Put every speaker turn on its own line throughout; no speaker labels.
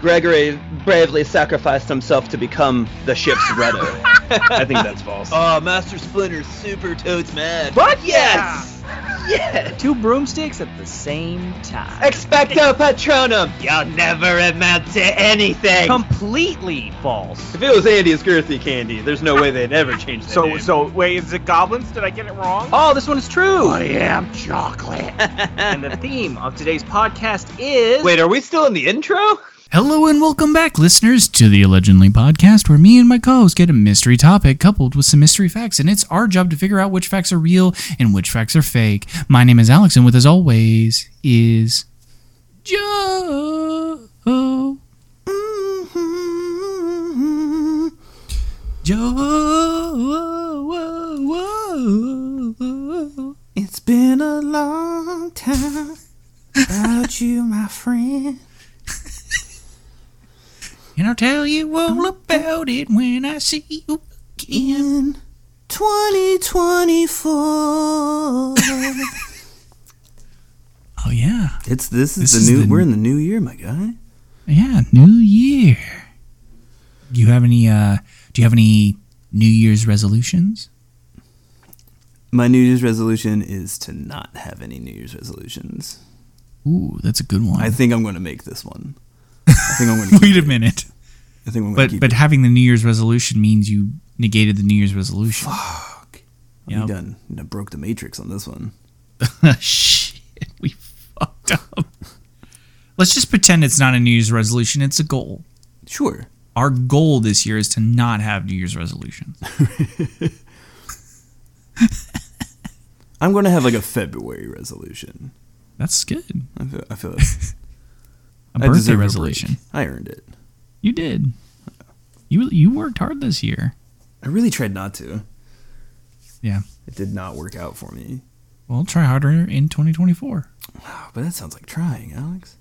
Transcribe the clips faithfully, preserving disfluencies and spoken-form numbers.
Gregory bravely sacrificed himself to become the ship's rudder. I think that's false.
Oh, Master Splinter's super totes mad.
Fuck yes! Yes!
Two broomsticks at the same time.
Expecto Patronum!
You'll never amount to anything.
Completely false.
If it was Andy's girthy candy, there's no way they'd ever change that
So,
name.
so wait, is it goblins? Did I get it wrong?
Oh, this one is true.
I am chocolate.
And the theme of today's podcast is...
Wait, are we still in the intro?
Hello and welcome back, listeners, to the Allegedly podcast, where me and my co-host get a mystery topic coupled with some mystery facts, and it's our job to figure out which facts are real and which facts are fake. My name is Alex, and with us always is Joe. Mm-hmm. Joe.
It's been a long time without you, my friend.
And I'll tell you all about it when I see you again.
In twenty twenty-four.
Oh yeah,
It's this is
This
the
is
new.
the-
We're in the new year, my guy.
yeah, New Year. Do you have any? Uh, do you have any New Year's resolutions?
My New Year's resolution is to not have any New Year's resolutions.
Ooh, that's a good one.
I think I'm going to make this one. I think I'm going to.
Wait a minute.
I think I'm going to
But
keep
but
it.
having the New Year's resolution means you negated the New Year's resolution.
Fuck.
Yep.
You done. You done broke the matrix on this one.
Shit, we fucked up. Let's just pretend it's not a New Year's resolution. It's a goal.
Sure.
Our goal this year is to not have New Year's resolutions.
I'm going to have like a February resolution.
That's good.
I feel. I feel.
A
I
birthday
deserve a break.
resolution.
I earned it.
You did. You you worked hard this year.
I really tried not to.
Yeah.
It did not work out for me.
Well, try harder in twenty twenty-four.
Oh, but that sounds like trying, Alex.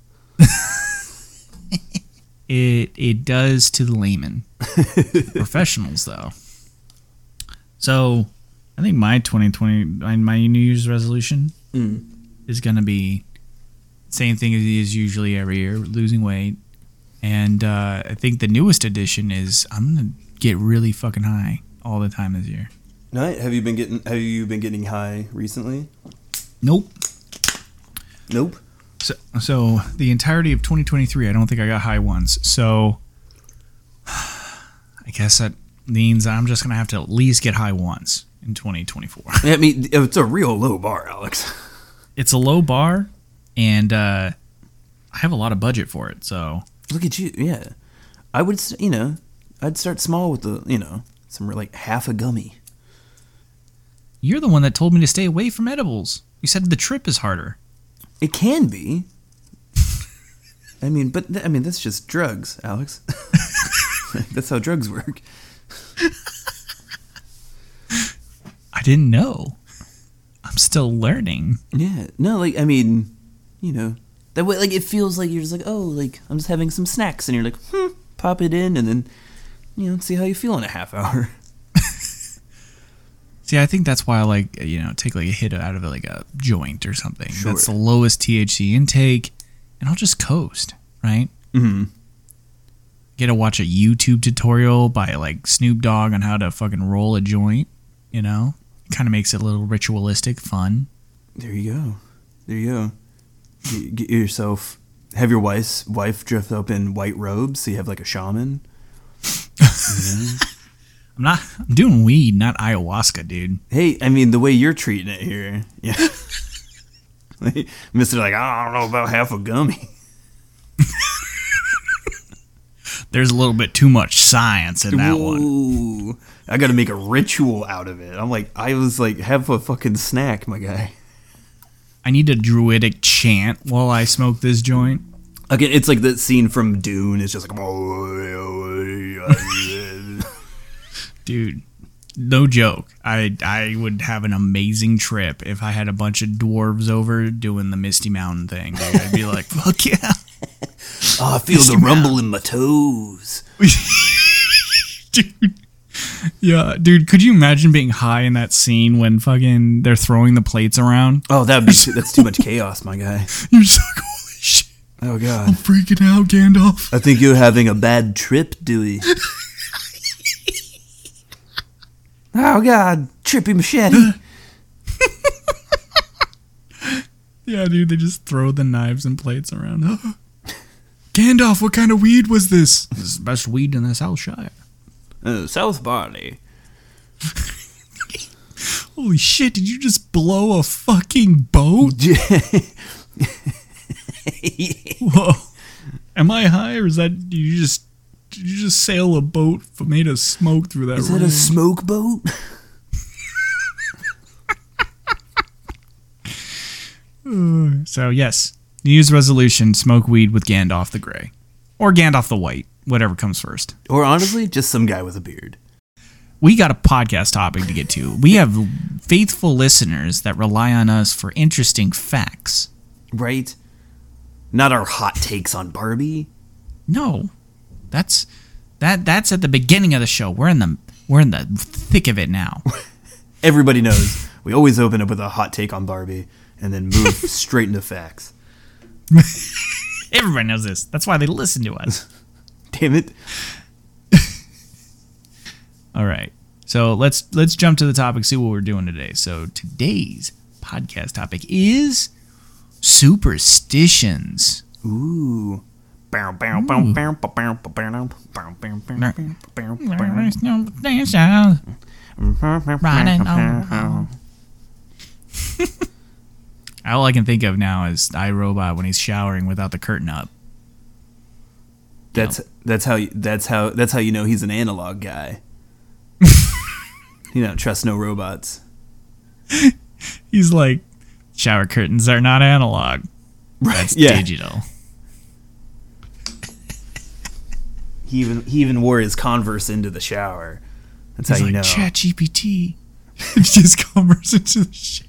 It it does to the layman. Professionals, though. So, I think my twenty twenty, my, my New Year's resolution
Mm.
is going to be same thing as it is usually every year, losing weight. And uh, I think the newest addition is I'm going to get really fucking high all the time this year.
Night. Have you been getting? Have you been getting high recently?
Nope.
Nope.
So, so the entirety of twenty twenty-three, I don't think I got high once. So I guess that means I'm just going to have to at least get high once in twenty twenty-four.
I mean, it's a real low bar, Alex.
It's a low bar, and uh, I have a lot of budget for it. So
Look at you. Yeah, I would. s- You know, I'd start small with the. You know, some like half a gummy.
you're the one that told me to stay away from edibles. You said the trip is harder.
It can be. I mean, but th- I mean, that's just drugs, Alex. That's how drugs work.
I didn't know. I'm still learning.
Yeah. No, like I mean, you know, that way, like it feels like you're just like, oh, like I'm just having some snacks, and you're like, hmm, pop it in, and then, you know, see how you feel in a half hour.
See, I think that's why I like, you know, take like a hit out of it, like a joint or something.
Sure.
That's the lowest T H C intake, and I'll just coast, right?
Mm-hmm.
Get to watch a YouTube tutorial by like Snoop Dogg on how to fucking roll a joint, you know? Kind of makes it a little ritualistic, fun.
There you go. There you go. Get, get yourself, have your wife's wife dressed up in white robes, so you have like a shaman.
I'm not, I'm doing weed, not ayahuasca, dude.
Hey, I mean, the way you're treating it here, yeah. Like, Mister like, I don't know about half a gummy.
There's a little bit too much science in that one.
Ooh, I got to make a ritual out of it. I'm like, I was like, have a fucking snack, my guy.
I need a druidic chant while I smoke this joint.
Again, it's like that scene from Dune. It's just like,
Dude, no joke. I I would have an amazing trip if I had a bunch of dwarves over doing the Misty Mountain thing. Dude. I'd be like, fuck yeah.
oh, I feel the rumble in my toes.
Dude. Yeah, dude, could you imagine being high in that scene when fucking they're throwing the plates around?
Oh, that'd be too, that's too much chaos, my guy.
You're just like, holy shit.
Oh, God.
I'm freaking out, Gandalf.
I think you're having a bad trip, Dewey. Oh, God. Trippy machete.
Yeah, dude, they just throw the knives and plates around. Gandalf, what kind of weed was this? This is the best weed in the South Shire.
Oh, South Barley.
Holy shit, did you just blow a fucking boat? Whoa. Am I high, or is that, did you just, did you just sail a boat f- made of smoke through that
Is that
rain?
a smoke boat?
Uh, so, yes, New Year's resolution, smoke weed with Gandalf the Grey. Or Gandalf the White, whatever comes first.
Or honestly, just some guy with a beard.
We got a podcast topic to get to. We have faithful listeners that rely on us for interesting facts.
Right? Not our hot takes on Barbie.
No, that's that. That's at the beginning of the show. We're in the we're in the thick of it now.
Everybody knows we always open up with a hot take on Barbie and then move straight into facts.
Everybody knows this. That's why they listen to us.
Damn it.
All right. So let's let's jump to the topic, see what we're doing today. So today's podcast topic is superstitions.
Ooh. Bow, bow, bow, bow, bow, bow, bow, bow, bow, bow, bow, bow, bow.
All I can think of now is iRobot when he's showering without the curtain up.
That's that's how you, that's how that's how you know he's an analog guy. You don't trust no robots.
He's like, shower curtains are not analog. That's
yeah.
digital.
He even he even wore his Converse into the shower. That's
He's
how you
like,
know.
Chat G P T. Just converse into the shit.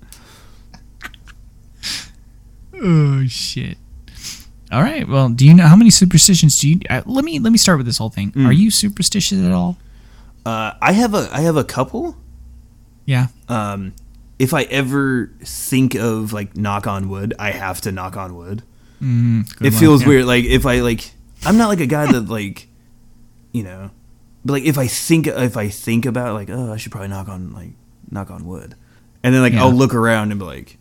Oh shit. All right. Well, do you know how many superstitions do you? Uh, let me let me start with this whole thing.
Mm.
Are you superstitious at all?
Uh, I have a I have a couple.
Yeah.
Um, if I ever think of like knock on wood, I have to knock on wood.
Mm, good
It
luck,
feels
yeah.
weird. Like if I like, I'm not like a guy that like, you know, but like if I think if I think about like, oh, I should probably knock on like knock on wood, and then like
Yeah.
I'll look around and be like,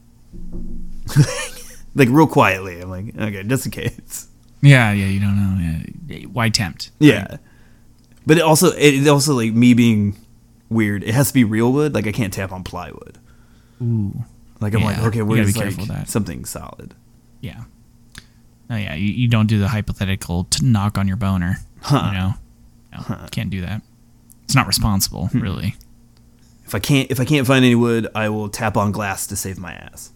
like real quietly, I'm like, okay, just in case.
Yeah, yeah. You don't know. Yeah. Why tempt?
Yeah, but it also it also like me being weird. It has to be real wood. Like I can't tap on plywood.
Ooh.
Like I'm
Yeah,
like, okay,
you
what
gotta
is
be
like
careful with that.
something solid?
Yeah. Oh yeah. You, you don't do the hypothetical to knock on your boner.
Huh.
You know. No, can't do that. It's not responsible,
Hmm.
really.
If I can't if I can't find any wood, I will tap on glass to save my ass.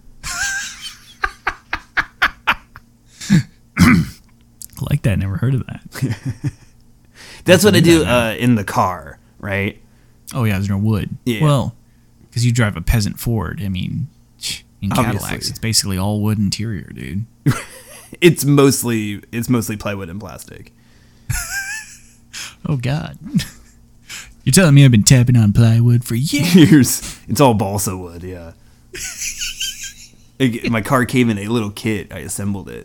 I like that. Never heard of that.
That's what I do
do that
uh, in the car, right?
Oh yeah, there's no wood.
Yeah.
Well, because you drive a peasant Ford. I mean, in Cadillacs,
Obviously.
it's basically all wood interior, dude.
It's mostly it's mostly plywood and plastic.
Oh God. You're telling me I've been tapping on plywood for years?
Years. It's all balsa wood, yeah. It- my car came in a little kit. I assembled it.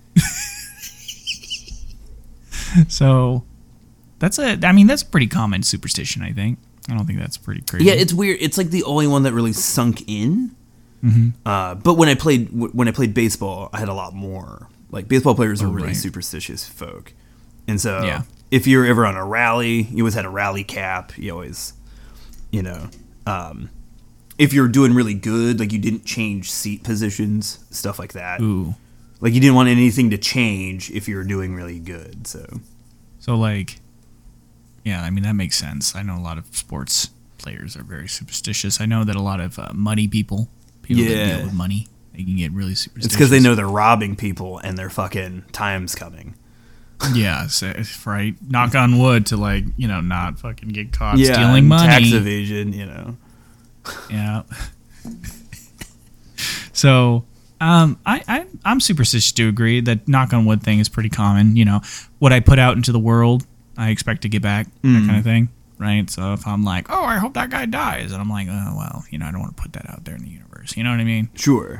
So that's a. I mean, that's a pretty common superstition. I think. I don't think that's pretty crazy.
Yeah, it's weird. It's like the only one that really sunk in.
Mm-hmm.
Uh, but when I played when I played baseball, I had a lot more. Like baseball players are
Oh,
really
right.
superstitious folk, and so
Yeah.
if you're ever on a rally, you always had a rally cap. You always, you know, um, if you're doing really good, like you didn't change seat positions, stuff like that.
Ooh.
Like you didn't want anything to change if you were doing really good. So
So like, yeah. I mean, that makes sense. I know a lot of sports players are very superstitious. I know that a lot of uh, money people, people that
Yeah.
deal with money, they can get really superstitious.
it's because they know they're robbing people and their fucking time's coming.
Yeah, so, right. Knock on wood to like you know not fucking get caught
Yeah,
stealing
and
money.
tax evasion. You know.
Yeah. So, um, I, I I'm superstitious to agree that knock on wood thing is pretty common. You know, what I put out into the world, I expect to get back.
Mm.
That kind of thing, right? So if I'm like, oh, I hope that guy dies, and I'm like, oh well, you know, I don't want to put that out there in the universe. You know what I mean?
Sure.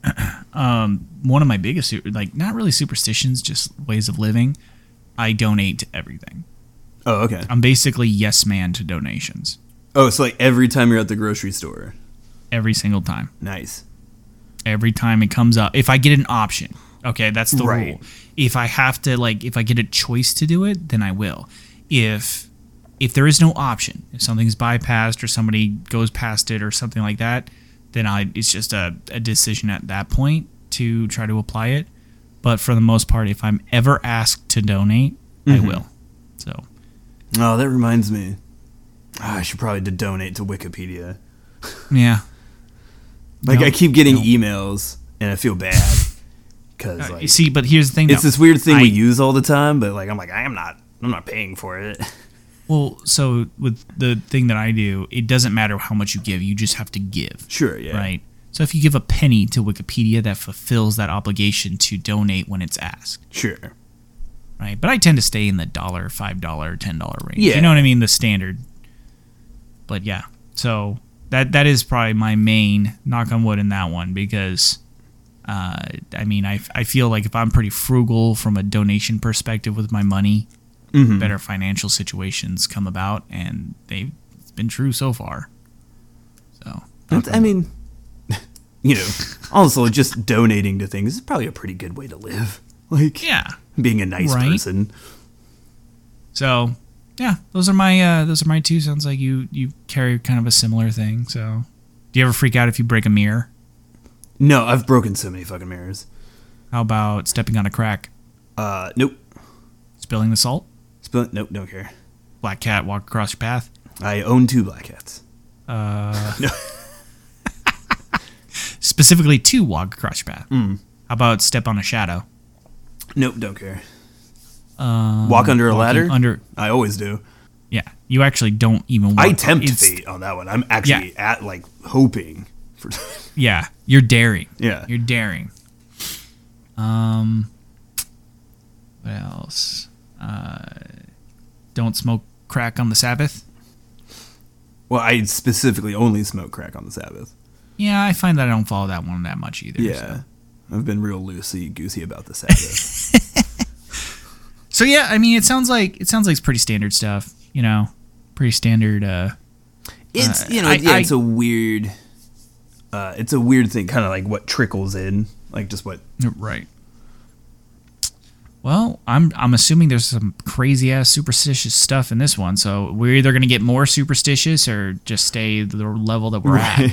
um, one of my biggest, su- like, not really superstitions, just ways of living. I donate to everything.
Oh, okay.
I'm basically yes man to donations
Oh, so like every time you're at the grocery store.
every single time.
Nice.
Every time it comes up, if I get an option, okay, that's the
Right.
rule. If I have to, like, if I get a choice to do it, then I will. If if there is no option, if something's bypassed or somebody goes past it or something like that, then I it's just a, a decision at that point to try to apply it. But for the most part, if I'm ever asked to donate, I will. So,
Oh, that reminds me. Ah, I should probably d- donate to Wikipedia.
yeah.
Like,
No,
I keep getting
no.
emails, and I feel bad. Because,
Uh,
like,
you see, but here's the thing.
it's
though.
this weird thing
I-
we use all the time, but, like, I'm like, I am not, I'm not paying for it.
Well, so with the thing that I do, it doesn't matter how much you give. You just have to give.
Sure, yeah.
Right? So if you give a penny to Wikipedia, that fulfills that obligation to donate when it's asked.
Sure.
Right? But I tend to stay in the dollar, five dollar, ten dollar range.
Yeah.
You know what I mean? The standard. But yeah. So that that is probably my main knock on wood in that one because uh, I mean I, I feel like if I'm pretty frugal from a donation perspective with my money,
Mhm.
better financial situations come about, and they've it's been true so far. So
That's- I mean, you know, also just donating to things is probably a pretty good way to live. Like,
yeah.
being a nice
Right?
person.
So yeah, those are my uh, those are my two. Sounds like you you carry kind of a similar thing. So do you ever freak out if you break a mirror?
No, I've broken so many fucking mirrors.
How about stepping on a crack,
Uh, nope.
spilling the salt,
Spill- nope, don't care.
black cat walk across your path?
I own two black cats.
Uh,
No.
specifically to walk across your path.
Mm.
How about step on a shadow?
Nope, don't care.
Um,
Walk under a
walking
ladder?
Under
I always do.
yeah, you actually don't even. Walk,
I tempt
it's-
fate on that one. I'm actually at, like, hoping for...
Yeah, you're daring.
yeah.
You're daring. Um, what else? Uh, don't smoke crack on the Sabbath.
Well, I specifically only smoke crack on the Sabbath.
Yeah, I find that I don't follow that one that much either.
Yeah.
So,
I've been real loosey-goosey about the Sabbath.
so yeah, I mean, it sounds like it sounds like it's pretty standard stuff. You know, pretty standard. Uh,
It's,
Uh,
you know,
I-
yeah,
I-
it's a weird... Uh, it's a weird thing, kind of like what trickles in. Like, just what...
right. Well, I'm I'm assuming there's some crazy ass superstitious stuff in this one, so we're either gonna get more superstitious or just stay the level that we're at.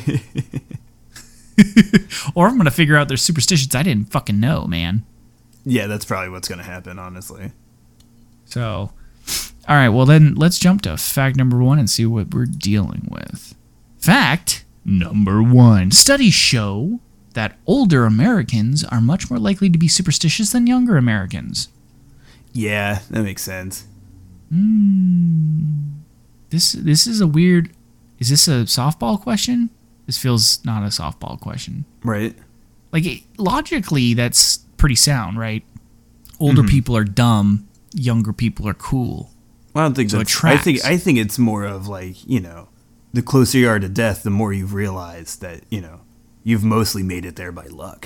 Or I'm gonna figure out there's superstitions I didn't fucking know, man.
Yeah, that's probably what's going to happen, honestly.
So, all right, well then let's jump to fact number one and see what we're dealing with. Fact number one: studies show that older Americans are much more likely to be superstitious than younger Americans.
Yeah, that makes sense.
This this is a weird. Is this a softball question? This feels not a softball question.
Right?
Like it, logically, that's pretty sound, right? Older people are dumb, younger people are cool.
Well, I don't think
So it
that's... I think,
tracks.
I think it's more of, like, you know, the closer you are to death, the more you realize that, you know, you've mostly made it there by luck.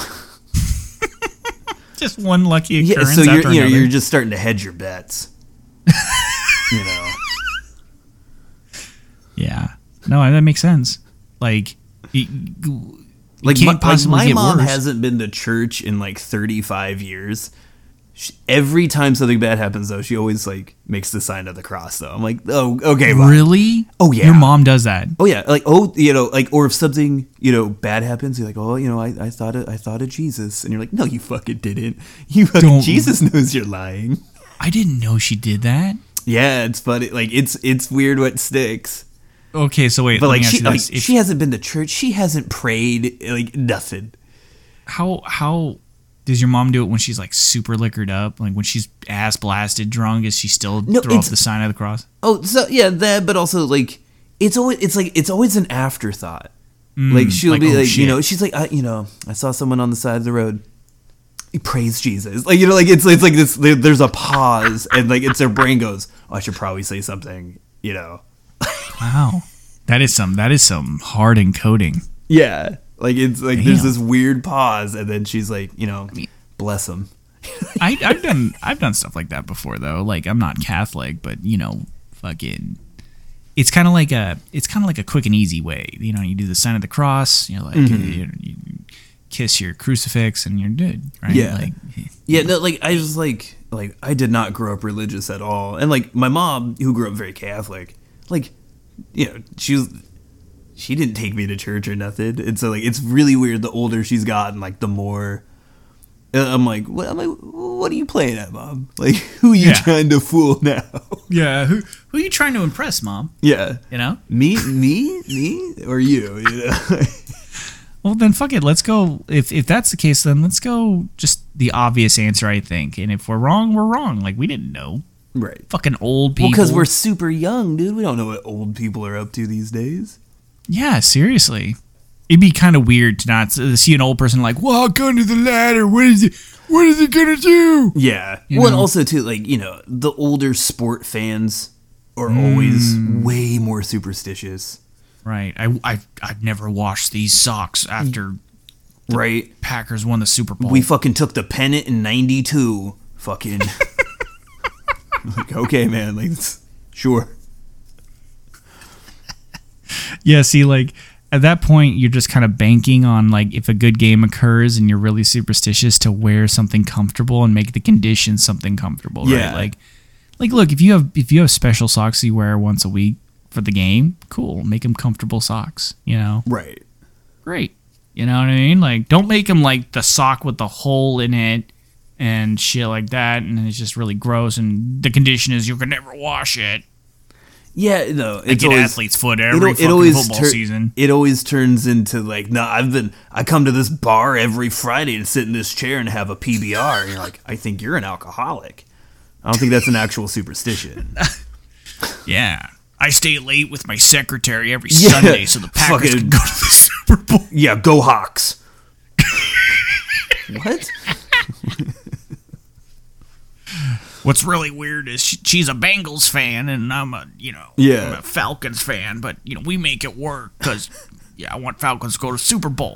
Just one lucky
Yeah,
occurrence
so you're,
after
you know,
another.
you're just starting to hedge your bets. You know?
Yeah. No, that makes sense. Like, it, it
Like,
can't
my, like
possibly
my
get
mom
worse.
hasn't been to church in like thirty-five years. She, every time something bad happens, though, she always like makes the sign of the cross. Though I'm like, oh, okay, fine.
Really?
Oh, yeah.
Your mom does that.
Oh yeah, like oh, you know, like or if something you know bad happens, you're like, oh, you know, I, I thought it, I thought of Jesus, and you're like, no, you fucking didn't. You fucking,
Don't-
Jesus knows you're lying.
I didn't know she did that.
Yeah, it's funny. Like it's it's weird what sticks.
Okay, so wait.
But
let
like
me ask
she
you
like
this. If-
she hasn't been to church. She hasn't prayed. Like nothing.
how how does your mom do it when she's like super liquored up? Like when she's ass blasted drunk, is she still
No,
throw up
it's-
the sign of the cross?
Oh, so yeah, that. But also like it's always it's like it's always an afterthought. like she'll
like,
be
oh,
like
shit.
you know she's like I, you know I saw someone on the side of the road. Praise Jesus. Like you know like it's it's like this. There, there's a pause and like it's their brain goes. Oh, I should probably say something. You know.
Wow, that is some that is some hard encoding.
Yeah. Like it's like
Damn.
there's this weird pause, and then she's like, you know,
mean-
bless him.
I, I've done I've done stuff like that before though. Like I'm not Catholic, but you know, fucking, it's kind of like a it's kind of like a quick and easy way. You know, you do the sign of the cross. You know, like
Mm-hmm.
you, you kiss your crucifix, and you're good, right?
Yeah.
Like,
Yeah, no, like I was like, like I did not grow up religious at all, and like my mom, who grew up very Catholic, like, you know, she was, she didn't take me to church or nothing, and so like it's really weird. The older she's gotten, like the more, uh, I'm like, what am I? What are you playing at, Mom? Like, who are you
Yeah.
trying to fool now?
yeah. Who who are you trying to impress, Mom?
Yeah,
You know.
me, me, me, or you? You know.
Well, then fuck it. Let's go. If if that's the case, then let's go. Just the obvious answer, I think. And if we're wrong, we're wrong. Like we didn't know.
Right.
Fucking old people.
Well, because we're super young, dude. We don't know what old people are up to these days.
Yeah, seriously. It'd be kind of weird to not s- see an old person like walk under the ladder. What is it? What is it gonna do?
Yeah.
You
Well, and
know?
also too, like, you know, the older sport fans are always way more superstitious,
Right. I I I've never washed these socks after
right?
Packers won the Super Bowl.
We fucking took the pennant in ninety-two. Fucking. Like, okay, man. Like, it's- sure.
Yeah, see, like at that point, you're just kind of banking on like if a good game occurs and you're really superstitious to wear something comfortable and make the conditions something comfortable,
Yeah.
right? Like, like look, if you have if you have special socks you wear once a week for the game, cool, make them comfortable socks, you know,
Right.
great, you know what I mean? Like, don't make them like the sock with the hole in it and shit like that, and it's just really gross. And the condition is you can never wash it.
Yeah, no.
Like
It's
get
always,
athlete's foot
it,
every
it
fucking
always
football
tur-
season.
It always turns into like, no, I've been, I come to this bar every Friday and sit in this chair and have a P B R. And you're like, I think you're an alcoholic. I don't think that's an actual superstition.
Yeah. I stay late with my secretary every
Yeah.
Sunday so the Packers
Fucking-
can go to the Super Bowl.
Yeah, go Hawks. What?
What's really weird is she, she's a Bengals fan and I'm a, you know,
Yeah.
I'm a Falcons fan, but, you know, we make it work because, yeah, I want Falcons to go to Super Bowl.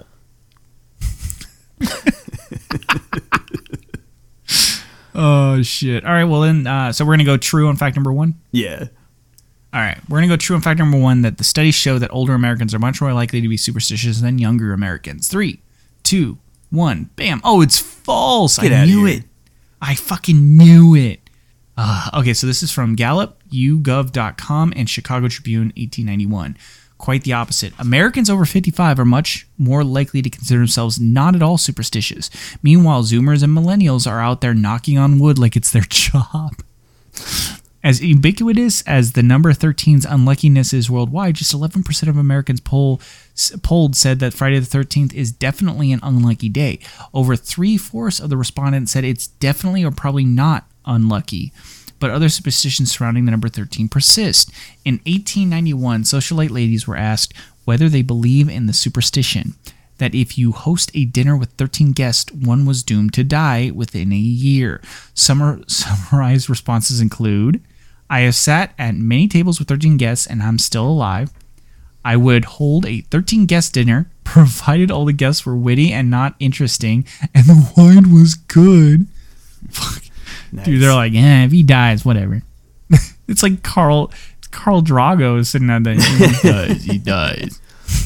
Oh, shit. All right, well, then, uh, so we're going to go true on fact number one?
Yeah.
All right, we're going to go true on fact number one that the studies show that older Americans are much more likely to be superstitious than younger Americans. Three, two, one, bam. Oh, it's false.
Get
I
outta
knew
here.
it. I fucking knew it. Uh, okay, so this is from Gallup, u gov dot com, and Chicago Tribune, eighteen ninety-one. Quite the opposite. Americans over fifty-five are much more likely to consider themselves not at all superstitious. Meanwhile, Zoomers and Millennials are out there knocking on wood like it's their job. As ubiquitous as the number thirteen's unluckiness is worldwide, just eleven percent of Americans poll, s- polled said that Friday the thirteenth is definitely an unlucky day. Over three-fourths of the respondents said it's definitely or probably not unlucky. But other superstitions surrounding the number thirteen persist. In eighteen ninety-one, socialite ladies were asked whether they believe in the superstition that if you host a dinner with thirteen guests, one was doomed to die within a year. Summar- summarized responses include, I have sat at many tables with thirteen guests and I'm still alive. I would hold a thirteen guest dinner, provided all the guests were witty and not interesting, and the wine was good. Fuck.
Nice.
Dude, they're like, yeah, if he dies, whatever. It's like Carl Carl Drago is sitting on the he dies, he dies.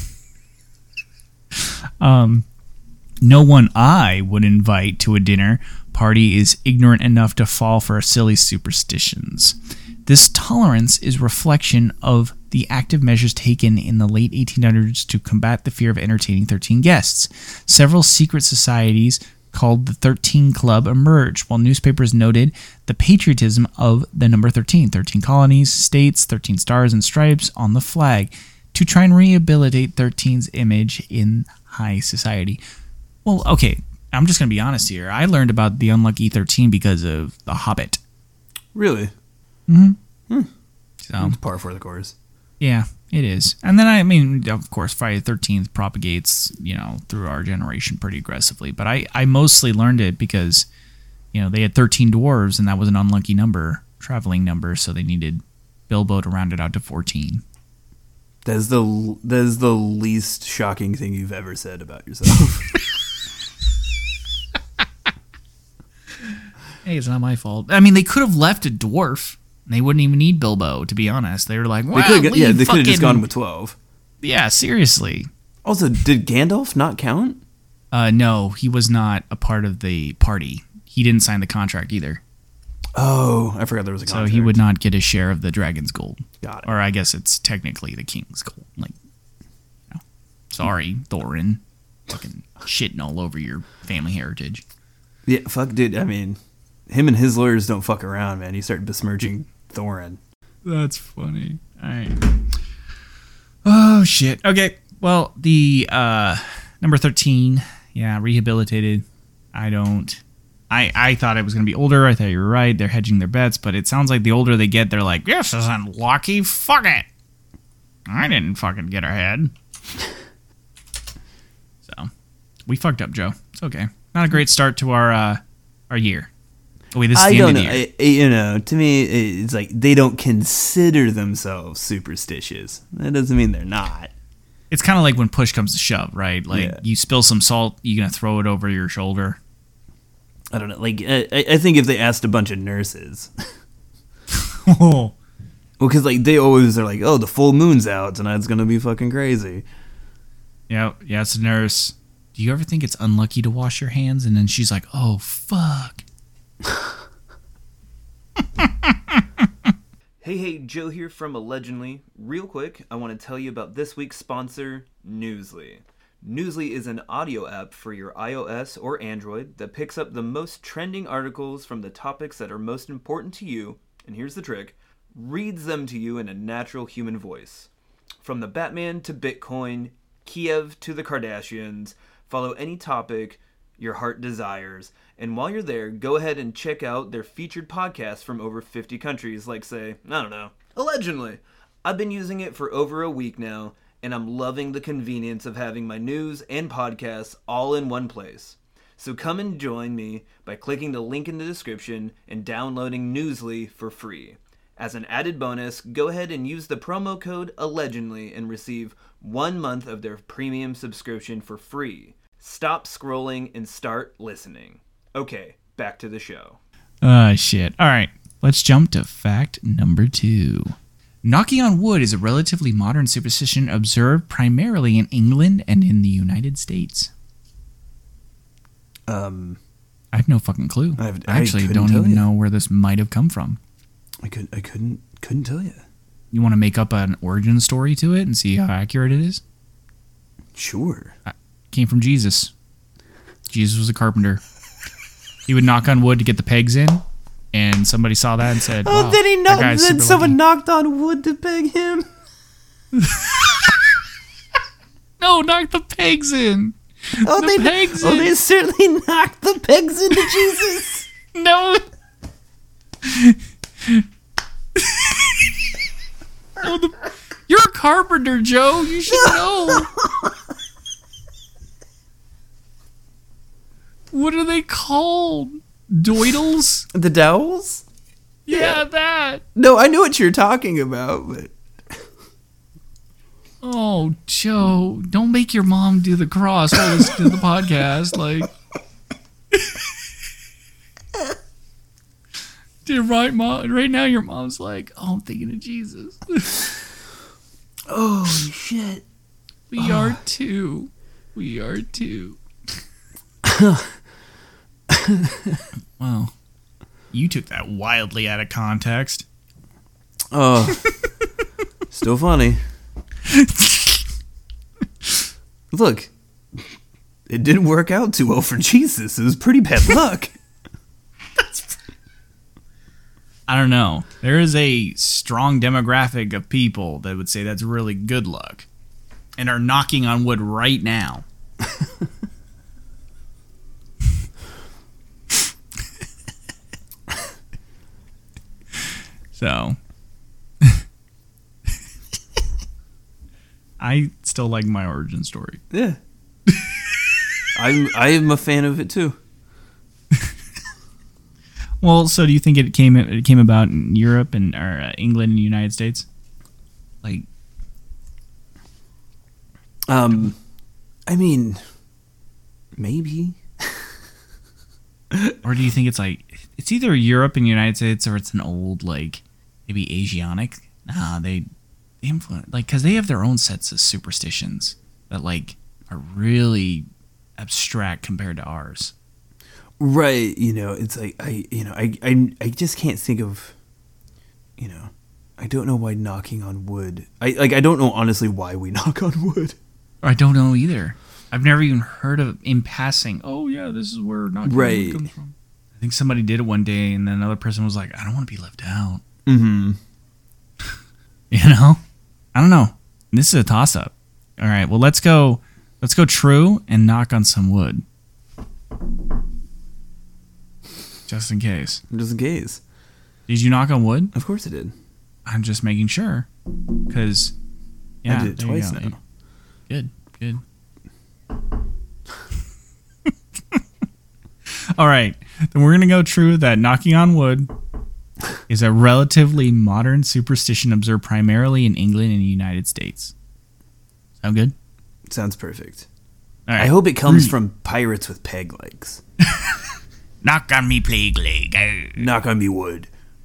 Um, no one I would invite to a dinner party is ignorant enough to fall for silly superstitions. This tolerance is reflection of the active measures taken in the late eighteen hundreds to combat the fear of entertaining thirteen guests. Several secret societies called the thirteen Club emerged, while newspapers noted the patriotism of the number thirteen, thirteen colonies, states, thirteen stars and stripes on the flag, to try and rehabilitate thirteen's image in high society. Well, okay, I'm just going to be honest here. I learned about the unlucky thirteen because of The Hobbit.
Really?
So,
It's par for the course.
yeah, it is. And then, I mean, of course, Friday the thirteenth propagates, you know, through our generation pretty aggressively. But I, I mostly learned it because, you know, they had thirteen dwarves, and that was an unlucky number, traveling number, so they needed Bilbo to round it out to fourteen.
That is the that is the least shocking thing you've ever said about yourself.
Hey, it's not my fault. I mean, they could have left a dwarf. They wouldn't even need Bilbo, to be honest. They were like, well,
they could yeah, they could have just
fucking-
gone with twelve.
Yeah, seriously.
Also, did Gandalf not count?
Uh, no, he was not a part of the party. He didn't sign the contract either.
Oh, I forgot there was a
So
contract.
he would not get his share of the dragon's gold.
Got it.
Or I guess it's technically the king's gold. Like, you know, sorry, Thorin. Fucking shitting all over your family heritage.
Yeah, fuck, dude. I mean, him and his lawyers don't fuck around, man. He started besmirching Thorin.
That's funny. All right. Oh, shit. Okay. Well, the uh, number thirteen, yeah, rehabilitated. I don't... I, I thought it was going to be older. I thought you were right. They're hedging their bets, but it sounds like the older they get, they're like, this isn't lucky. Fuck it. I didn't fucking get ahead. So, we fucked up, Joe. It's okay. Not a great start to our uh, our year. Oh, wait, this is
I
the
don't
end
know.
of the year.
I, I- you know, to me, it's like they don't consider themselves superstitious. That doesn't mean they're not.
It's kind of like when push comes to shove, right? Like,
Yeah.
you spill some salt, you're going to throw it over your shoulder.
I don't know. Like, I, I think if they asked a bunch of nurses,
Oh.
well, because like they always are like, oh, the full moon's out tonight. It's gonna be fucking crazy.
Yeah, yeah, it's a nurse. Do you ever think it's unlucky to wash your hands? And then she's like, oh, fuck.
Hey, hey, Joe here from Allegedly. Real quick, I want to tell you about this week's sponsor, Newsly. Newsly is an audio app for your iOS or Android that picks up the most trending articles from the topics that are most important to you, and here's the trick, reads them to you in a natural human voice. From the Batman to Bitcoin, Kiev to the Kardashians, follow any topic your heart desires. And while you're there, go ahead and check out their featured podcasts from over fifty countries, like, say, I don't know, Allegedly. I've been using it for over a week now, and I'm loving the convenience of having my news and podcasts all in one place. So come and join me by clicking the link in the description and downloading Newsly for free. As an added bonus, go ahead and use the promo code Allegedly and receive one month of their premium subscription for free. Stop scrolling and start listening. Okay, back to the show.
Ah, shit. All right, let's jump to fact number two. Knocking on wood is a relatively modern superstition observed primarily in England and in the United States.
Um,
I have no fucking clue.
I have-
I
I
actually
couldn't
don't
tell
even
you.
know where this might have come from.
I could, I couldn't, couldn't tell you.
You want to make up an origin story to it and see how accurate it is?
Sure.
Came from Jesus. Jesus was a carpenter. He would knock on wood to get the pegs in, and somebody saw that and said,
Oh,
wow,
then he
that
knocked.
guy's
Then
super
someone
lucky."
knocked on wood to peg him.
No, knock the pegs in.
Oh,
The
they,
pegs
oh,
in.
they certainly knocked the pegs into Jesus.
No. Oh, the, you're a carpenter, Joe. You should know. What are they called? Doidles?
The dowels?
Yeah, that.
No, I knew what you're talking about, but
Oh, Joe, don't make your mom do the cross while listening to the podcast. Like, dude, right, mom? Right now, your mom's like, "Oh, I'm thinking of Jesus."
oh shit.
We are too. We are too. Well, you took that wildly out of context.
Oh, still funny. Look, it didn't work out too well for Jesus. It was pretty bad luck.
I don't know. There is a strong demographic of people that would say that's really good luck and are knocking on wood right now. So, I still like my origin story.
Yeah. I'm I am a fan of it too.
Well, so do you think it came it came about in Europe and or uh, England and the United States? Like,
Um, I mean, maybe.
Or do you think it's like it's either Europe and United States, or it's an old like maybe Asiatic? Nah, they influence like because they have their own sets of superstitions that like are really abstract compared to ours.
Right, you know, it's like I, you know, I, I, I just can't think of, you know, I don't know why knocking on wood. I like I don't know honestly why we knock on wood.
I don't know either. I've never even heard of in passing. Oh yeah, this is where knocking
Right.
on wood comes from. I think somebody did it one day, and then another person was like, "I don't want to be left out."
Mm-hmm.
You know, I don't know. This is a toss-up. All right, well let's go. Let's go true and knock on some wood, just in case.
Just in case.
Did you knock on wood?
Of course I did.
I'm just making sure, because yeah,
I did it
there you
twice
go.
now.
Good, good. All right, then we're gonna go true that knocking on wood is a relatively modern superstition observed primarily in England and the United States. Sound good?
Sounds perfect.
All right.
I hope it comes from pirates with peg legs.
Knock on me, plague leg. Arr.
Knock on me wood.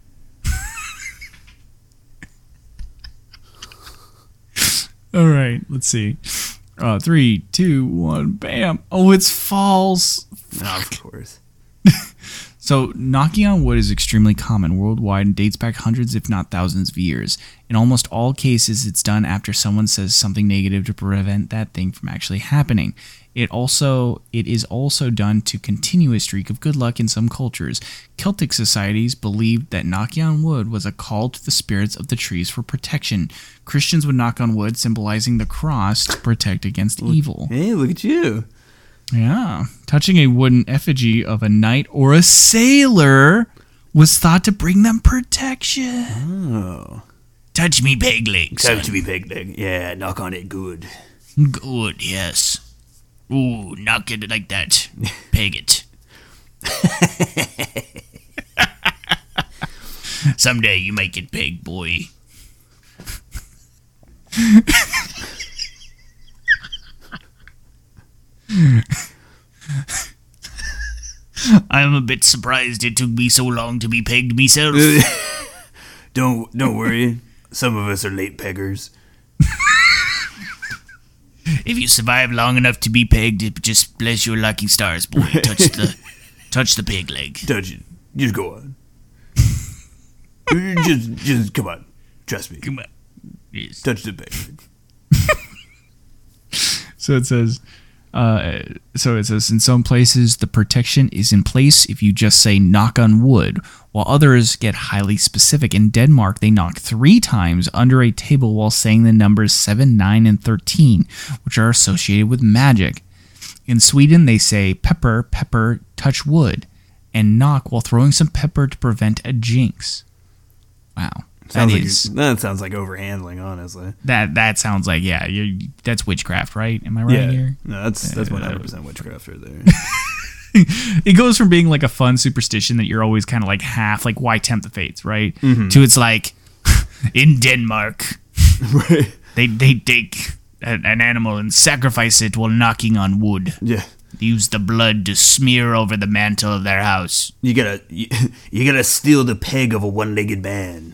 All right, let's see. Uh, three, two, one, bam. Oh, it's false.
Oh, of course.
So, knocking on wood is extremely common worldwide and dates back hundreds, if not thousands of years. In almost all cases, it's done after someone says something negative to prevent that thing from actually happening. It also it is also done to continue a streak of good luck in some cultures. Celtic societies believed that knocking on wood was a call to the spirits of the trees for protection. Christians would knock on wood, symbolizing the cross to protect against evil.
Hey, look at you.
Yeah. Touching a wooden effigy of a knight or a sailor was thought to bring them protection.
Oh.
Touch me, peg leg.
Time to be peg leg. Yeah, knock on it good.
Good, yes. Ooh, knock it like that. Peg it. Someday you might get pegged, boy. I'm a bit surprised it took me so long to be pegged myself.
Don't don't worry. Some of us are late peggers.
If you survive long enough to be pegged, it just bless your lucky stars, boy. Touch the touch the peg leg.
Touch it. Just go on. just just come on. Trust me.
Come on. Yes.
Touch the peg leg.
So it says, uh, so it says, in some places the protection is in place if you just say knock on wood, while others get highly specific. In Denmark, they knock three times under a table while saying the numbers seven, nine, and thirteen, which are associated with magic. In Sweden, they say pepper, pepper, touch wood, and knock while throwing some pepper to prevent a jinx. Wow.
Sounds
that
like
is
that sounds like overhandling, honestly.
that that sounds like yeah, you're, that's witchcraft, right? Am I right
Yeah,
here?
no, that's that's one hundred percent witchcraft right there.
It goes from being like a fun superstition that you're always kind of like half like why tempt the fates, right?
Mm-hmm.
To it's like in Denmark
Right?
they they take a, an animal and sacrifice it while knocking on wood.
Yeah.
Use the blood to smear over the mantle of their house.
You gotta you, you gotta steal the peg of a one-legged man.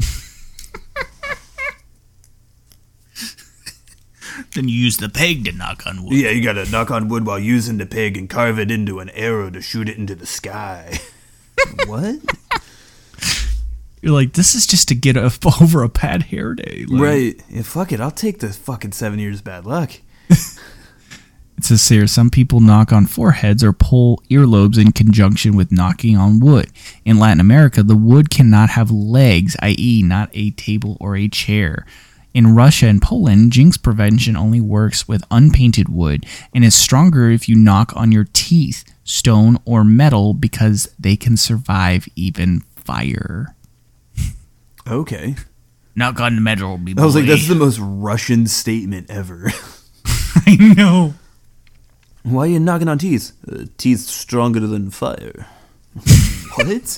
Then you use the peg to knock on wood.
Yeah, you gotta knock on wood while using the peg and carve it into an arrow to shoot it into the sky. What?
You're like, this is just to get a, over a bad hair day. Like,
Right. Yeah, fuck it. I'll take the fucking seven years of bad luck.
It says here, some people knock on foreheads or pull earlobes in conjunction with knocking on wood. In Latin America, the wood cannot have legs, that is not a table or a chair. In Russia and Poland, jinx prevention only works with unpainted wood and is stronger if you knock on your teeth, stone, or metal because they can survive even fire.
Okay.
Knock on the metal, be
I was like, that's the most Russian statement ever.
I know.
Why are you knocking on teeth? Uh, teeth stronger than fire. What?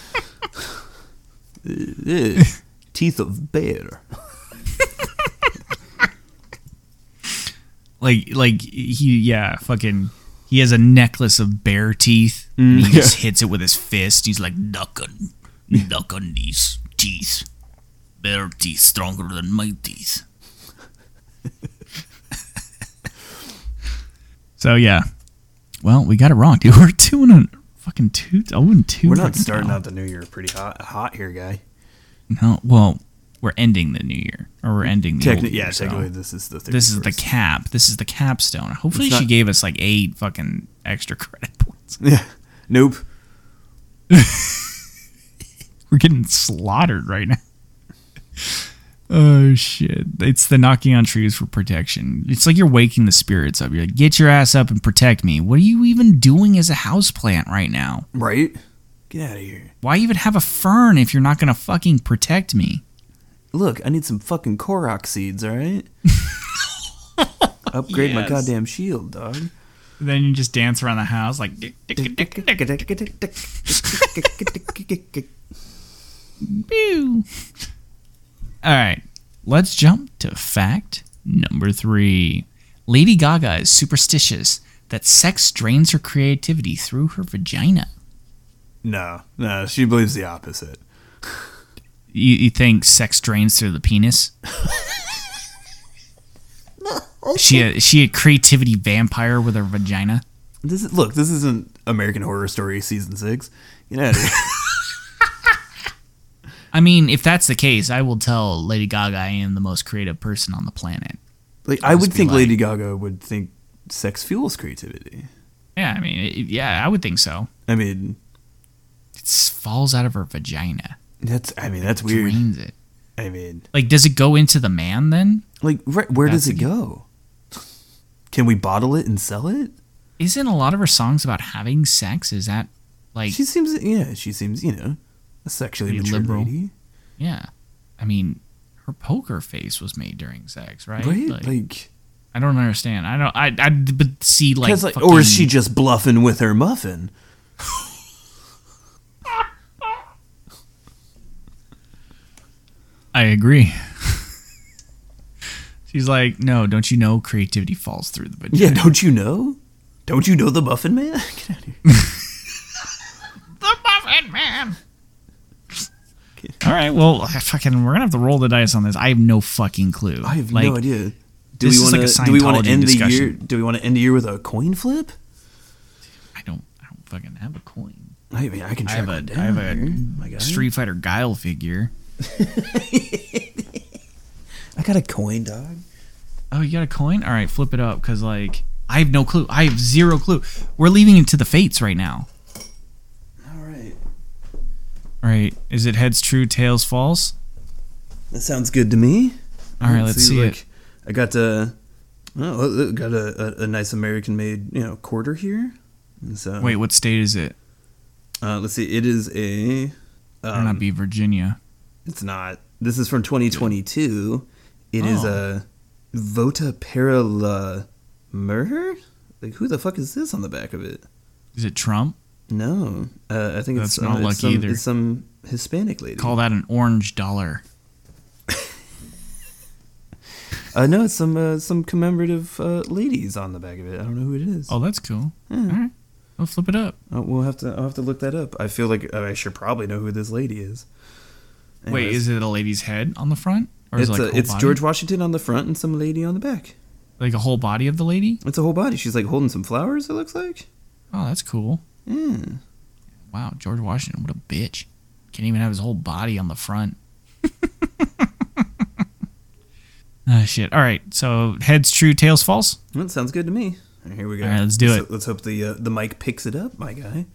uh, uh, teeth of bear.
Like, like he, yeah, fucking, he has a necklace of bear teeth. And he
Mm,
just hits it with his fist. He's like, duck on, duck on these teeth. Bear teeth stronger than my teeth. So, yeah. Well, we got it wrong, dude. We're doing a fucking two, oh and two.
We're not
right
starting
now.
out the new year pretty hot, hot here, guy.
No, well, we're ending the new year. Or we're ending the
Techni-
old year.
yeah,
so
technically, this is the thirty-first.
This is the cap. This is the capstone. Hopefully
It's
she
not-
gave us like eight fucking extra credit points.
Yeah. Nope.
We're getting slaughtered right now. Oh shit! It's the knocking on trees for protection. It's like you're waking the spirits up. You're like, get your ass up and protect me. What are you even doing as a houseplant right now?
Right? Get out of here.
Why even have a fern if you're not gonna fucking protect me?
Look, I need some fucking Korok seeds, alright? Upgrade my
Yes.
goddamn shield, dog.
Then you just dance around the house like. Pew. All right, let's jump to fact number three. Lady Gaga is superstitious that sex drains her creativity through her vagina.
No, no, she believes the opposite.
You, you think sex drains through the penis? Is she a, is she a creativity vampire with her vagina?
This is, look, this isn't American Horror Story season six. Get out of here.
I mean, if that's the case, I will tell Lady Gaga I am the most creative person on the planet.
Like, I
Just
would
be
think
like-
Lady Gaga would think sex fuels creativity.
Yeah, I mean, it, yeah, I would think so.
I mean,
It falls out of her vagina.
that's, I mean, that's weird.
Drains it.
I mean,
Like, does it go into the man then?
like, right, where does
That's
it
a-
go? Can we bottle it and sell it?
Isn't a lot of her songs about having sex? Is that like,
She seems, yeah, she seems, you know, a sexually
Pretty
mature
liberal.
lady.
yeah? I mean, her poker face was made during sex, right?
Right?
Like,
Like,
I don't understand. I don't. I I but see like,
'cause, like
fucking-
or is she just bluffing with her muffin?
I agree. She's like, no, don't you know creativity falls through the vagina?
Yeah, don't you know? Don't you know the muffin man? Get out of here.
The Muffin Man. All right, well, I fucking, we're gonna have to roll the dice on this. I have no fucking clue.
I have
Like,
no idea. Do
this
we
is
want
like a
to? Do we want
Scientology
to end the
discussion.
year? Do we want to end the year with a coin flip?
I don't. I don't fucking have a coin.
I mean, I can
I
track
have a.
one down
I have a
here, my guy.
Street Fighter Guile figure.
I got a coin, dog.
Oh, you got a coin? All right, flip it up, cause like I have no clue. I have zero clue. We're leaving it to the fates right now.
All right.
All right, is it heads true, tails false?
That sounds good to me.
All right, let's see it.
I got a, oh, look, got a, a, a nice American-made, you know, quarter here. And so,
Wait, what state is it?
uh, let's see. It is a.
Better
Um,
not be Virginia.
It's not. This is from twenty twenty-two. It is
Oh.
a Vota para la Mer? Like, who the fuck is this on the back of it?
Is it Trump?
No. Uh, I think
That's
it's,
not
uh, it's
lucky
some,
either.
It's some Hispanic lady.
Call that an orange dollar.
Uh, no, it's some uh, some commemorative uh, ladies on the back of it. I don't know who it is.
Oh, that's cool.
Yeah.
All right, I'll flip it up.
Uh, we'll have to. I'll have to look that up. I feel like uh, I should probably know who this lady is.
Wait,
Anyways,
is it a lady's head on the front, or is
It's
it like
a,
whole
it's
body?
George Washington on the front and some lady on the back.
Like a whole body of the lady?
It's a whole body. She's like holding some flowers. It looks like.
Oh, that's cool.
Yeah.
Wow, George Washington, what a bitch. Can't even have his whole body on the front. Ah, shit. All right, so heads true, tails false.
Well, that sounds good to me. All right, here we go.
All right, let's do
let's,
it.
Let's hope the uh, the mic picks it up, my guy.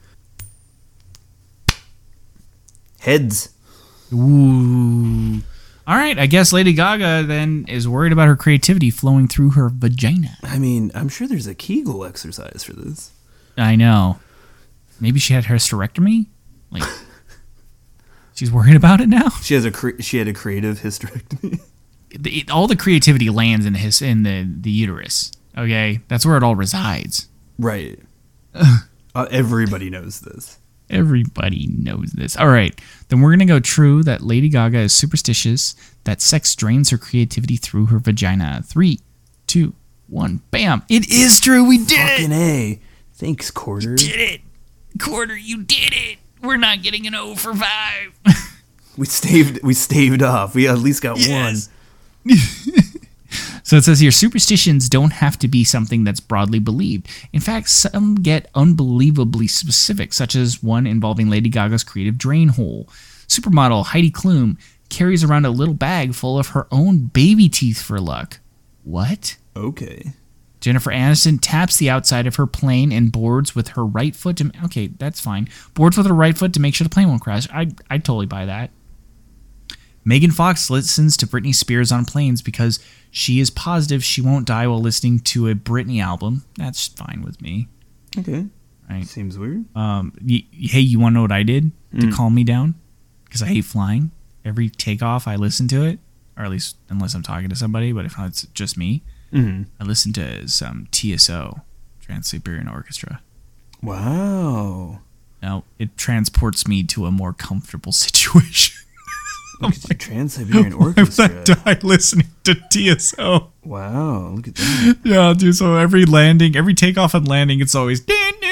Heads.
Ooh. All right, I guess Lady Gaga then is worried about her creativity flowing through her vagina.
I mean, I'm sure there's a Kegel exercise for this.
I know. Maybe she had hysterectomy? Like, she's worried about it now?
She has a cre- she had a creative hysterectomy.
The, all the creativity lands in his in the, the uterus. Okay? That's where it all resides.
Right. uh, everybody knows this.
Everybody knows this. All right. Then we're going to go true that Lady Gaga is superstitious, that sex drains her creativity through her vagina. Three, two, One. Bam. It is true. We did
Fucking
it.
A. Thanks, Quarter.
Did it. Quarter, you did it. We're not getting an O for five.
We staved we staved off. We at least got
Yes.
one.
So it says here, superstitions don't have to be something that's broadly believed. In fact, some get unbelievably specific, such as one involving Lady Gaga's creative drain hole. Supermodel Heidi Klum carries around a little bag full of her own baby teeth for luck. What?
Okay.
Jennifer Aniston taps the outside of her plane and boards with her right foot to... Okay, that's fine. Boards with her right foot to make sure the plane won't crash. I, I'd totally buy that. Megan Fox listens to Britney Spears on planes because she is positive she won't die while listening to a Britney album. That's fine with me.
Okay.
Right.
Seems weird.
Um, y- hey, you want to know what I did to
Mm.
calm me down? Because I hate flying. Every takeoff, I listen to it. Or at least, unless I'm talking to somebody. But if it's just me,
Mm-hmm.
I listen to some T S O, Trans-Siberian Orchestra.
Wow.
Now, it transports me to a more comfortable situation.
Look at the Trans-Siberian
Why would I
Orchestra.
die listening to T S O?
Wow, look at that.
Yeah, dude, so every landing, every takeoff and landing, it's always...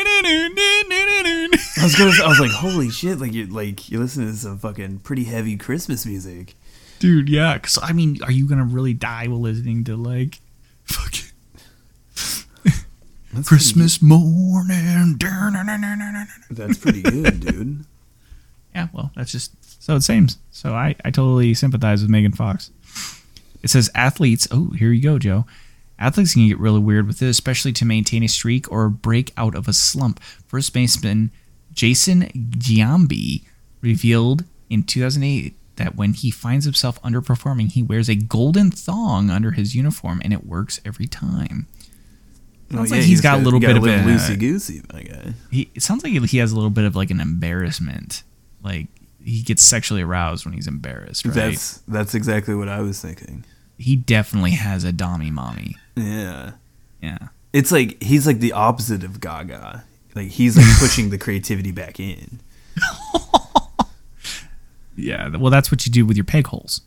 I was gonna. I was like, holy shit! Like you, like you're listening to some fucking pretty heavy Christmas music.
Dude, yeah, because, I mean, are you going to really die while listening to, like, fucking...
That's
Christmas morning.
Pretty, that's pretty good, dude.
Yeah, well, that's just so it seems. So I, I totally sympathize with Megan Fox. It says athletes. Oh, here you go, Joe. Athletes can get really weird with it, especially to maintain a streak or break out of a slump. First baseman Jason Giambi revealed in two thousand eight that when he finds himself underperforming, he wears a golden thong under his uniform, and it works every time. Sounds like he's got a little bit of a
loosey goosey, my guy.
He, it sounds like he has a little bit of like an embarrassment. Like he gets sexually aroused when he's embarrassed, right?
That's that's exactly what I was thinking.
He definitely has a dommy mommy.
Yeah,
Yeah.
it's like he's like the opposite of Gaga. Like he's like pushing the creativity back in.
Yeah. Well, that's what you do with your peg holes.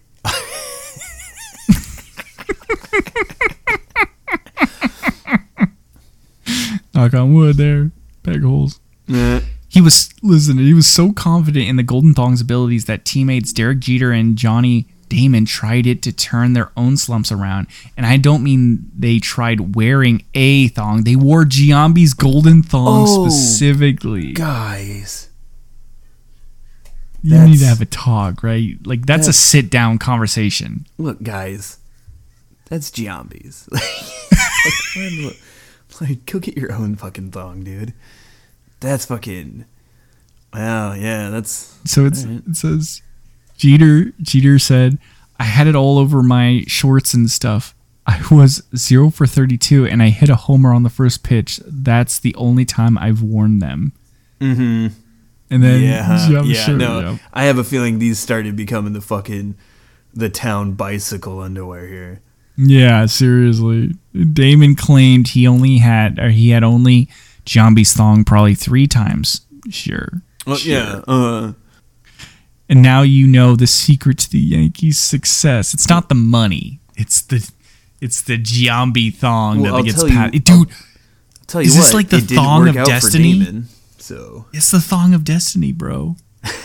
Knock on wood there. Peg holes.
Yeah.
He was, listen, he was so confident in the Golden Thong's abilities that teammates Derek Jeter and Johnny Damon tried it to turn their own slumps around. And I don't mean they tried wearing a thong. They wore Giambi's Golden Thong
Oh,
specifically.
Guys,
You
that's-
need to have a talk, right? Like, that's a
That's-
sit-down conversation.
look, guys, that's Giambi's. like, man, like, go get your own fucking thong, dude. That's fucking. Wow, yeah, that's.
So it's,
Alright.
it says, Jeter, Jeter said, I had it all over my shorts and stuff. I was zero for thirty-two, and I hit a homer on the first pitch. That's the only time I've worn them.
Mm-hmm.
And then,
Yeah,
yeah, I'm
yeah,
sure,
no.
yeah.
I have a feeling these started becoming the fucking the town bicycle underwear here.
Yeah, seriously. Damon claimed he only had, or he had only Giambi's thong probably three times. Sure.
Well,
sure.
yeah, uh,
And now you know the secret to the Yankees' success. It's not the money. It's the it's the Giambi thong
Well,
that
I'll
gets
tell you-
pat. Dude,
I'll tell you
Is
what,
this like the
it didn't
thong
work
of
out for
destiny?
Damon, so
it's the thong of destiny, bro.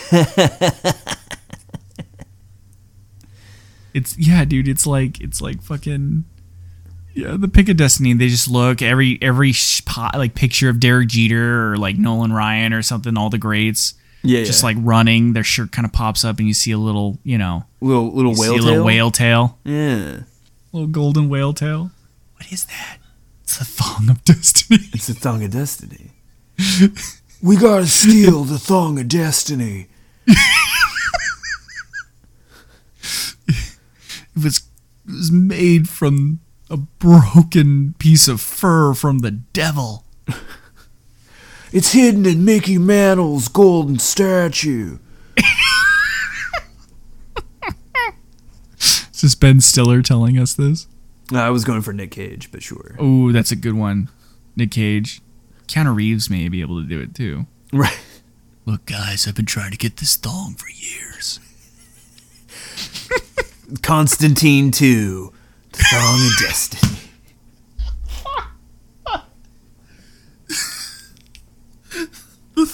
It's yeah, dude. It's like it's like fucking yeah. The pick of destiny. They just look every every spot, like picture of Derek Jeter or like Nolan Ryan or something. All the greats,
yeah,
just
yeah.
like running. Their shirt kind of pops up, and you see a little, you know,
little little
you
whale
see a
tail.
little whale tail,
Yeah,
little golden whale tail. What is that? It's the thong of destiny.
it's the thong of destiny. We gotta steal the thong of destiny.
It was, it was made from a broken piece of fur from the devil.
It's hidden in Mickey Mantle's golden statue.
Is this Ben Stiller telling us this?
I was going for Nick Cage, but sure.
Oh, that's a good one. Nick Cage. Keanu Reeves may be able to do it too.
Right.
Look, guys, I've been trying to get this thong for years.
Constantine two, the thong of destiny.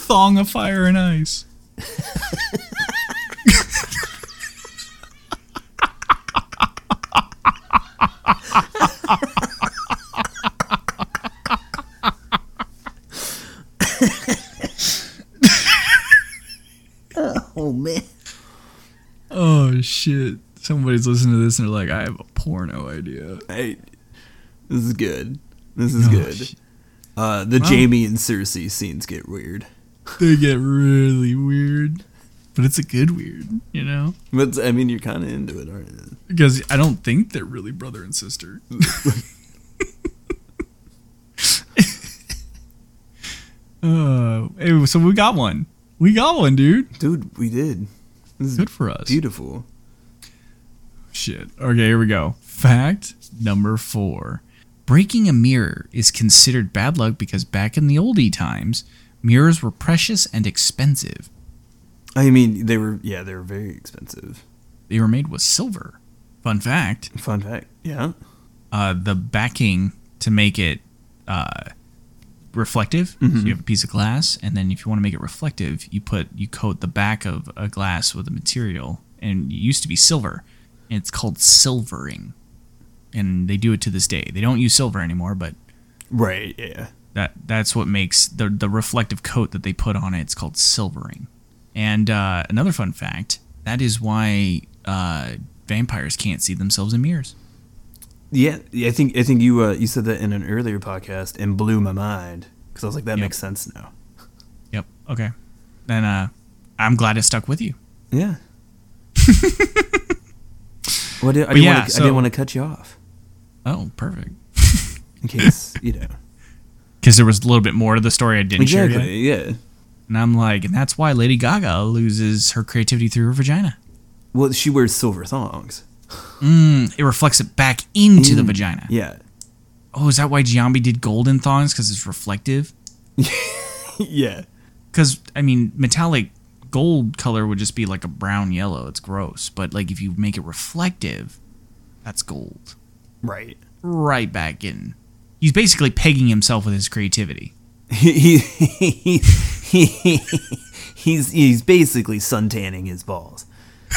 Thong of Fire and Ice.
Oh man.
Oh shit. Somebody's listening to this and they're like, I have a porno idea.
Hey, this is good. This is
Oh,
good.
sh-
Uh, the
Wow.
Jamie and Cersei scenes get weird.
They get really weird. But it's a good weird, you know?
But I mean, you're kind of into it, aren't you?
Because I don't think they're really brother and sister. uh, hey, so we got one. We got one, dude.
Dude, we did. This is
Good for us.
beautiful.
Shit. Okay, here we go. Fact number four. Breaking a mirror is considered bad luck because back in the oldie times, mirrors were precious and expensive.
I mean, they were, yeah, they were very expensive.
They were made with silver. Fun fact.
Fun fact. Yeah.
Uh, the backing to make it uh, reflective. So you have a piece of glass, and then if you want to make it reflective, you put you coat the back of a glass with a material, and it used to be silver, and it's called silvering, and they do it to this day. They don't use silver anymore, but
Right, yeah.
that that's what makes the the reflective coat that they put on it. It's called silvering. And uh, another fun fact: that is why uh, vampires can't see themselves in mirrors.
Yeah, yeah, I think I think you uh, you said that in an earlier podcast and blew my mind because I was like, that
Yep.
makes sense now.
Yep. Okay. Then uh, I'm glad it stuck with you.
Yeah. Well, I, did, I,
But
didn't
yeah,
wanna, I
so-
didn't want to cut you off
Oh, perfect.
in case you know.
Because there was a little bit more to the story I didn't share yet.
Exactly. Yeah.
And I'm like, and that's why Lady Gaga loses her creativity through her vagina.
Well, she wears silver thongs.
Mm, it reflects it back into the
Mm,
vagina.
Yeah.
Oh, is that why Giambi did golden thongs? Because it's reflective?
Yeah.
Because, I mean, metallic gold color would just be like a brown yellow. It's gross. But, like, if you make it reflective, that's gold.
Right.
Right back in. He's basically pegging himself with his creativity.
He, he, he, he he's he's basically suntanning his balls.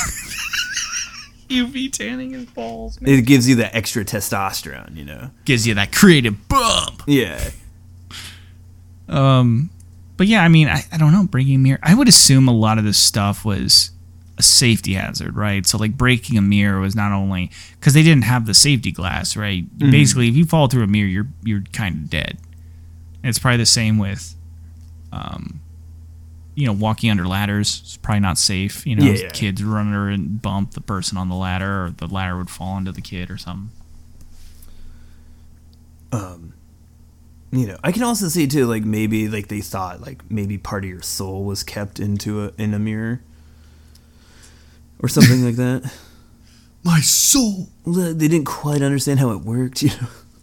U V tanning his balls,
It gives you that extra testosterone, you know.
Gives you that creative bump.
Yeah.
Um, but yeah, I mean, I, I don't know, breaking a mirror. I would assume a lot of this stuff was a safety hazard, right? So like breaking a mirror was not only because they didn't have the safety glass, right?
Mm-hmm.
Basically, if you fall through a mirror, you're you're kind of dead. And it's probably the same with, um, you know, walking under ladders. It's probably not safe. You know,
Yeah, yeah.
kids run under and bump the person on the ladder, or the ladder would fall into the kid or something.
Um, you know, I can also see too, like maybe like they thought like maybe part of your soul was kept into a in a mirror or something like that.
My soul.
Well, they didn't quite understand how it worked, you know.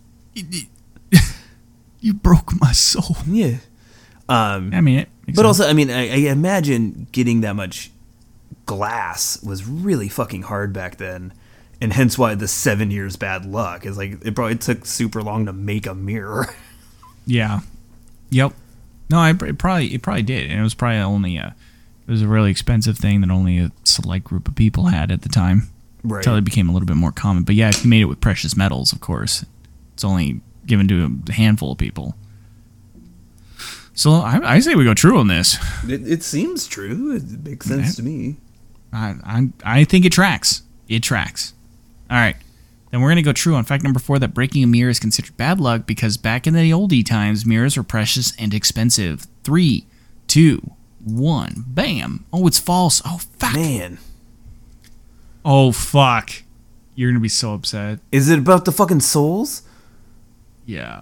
You broke my soul.
Yeah. Um,
I mean, it makes
but
sense.
also, I mean, I, I imagine getting that much glass was really fucking hard back then, and hence why the seven years bad luck is like it probably took super long to make a mirror.
Yeah. Yep. No, I it probably it probably did, and it was probably only a it was a really expensive thing that only a select group of people had at the time.
Right.
Until it became a little bit more common. But yeah, if you made it with precious metals, of course, it's only given to a handful of people. So I, I say we go true on this.
It, it seems true. It makes sense to me.
I, I I think it tracks. It tracks. All right. Then we're going to go true on fact number four, that breaking a mirror is considered bad luck because back in the oldie times, mirrors were precious and expensive. Three, two, one, bam. Oh, it's false. Oh, fuck.
Man,
Oh, fuck. You're going to be so upset.
is it about the fucking souls?
Yeah.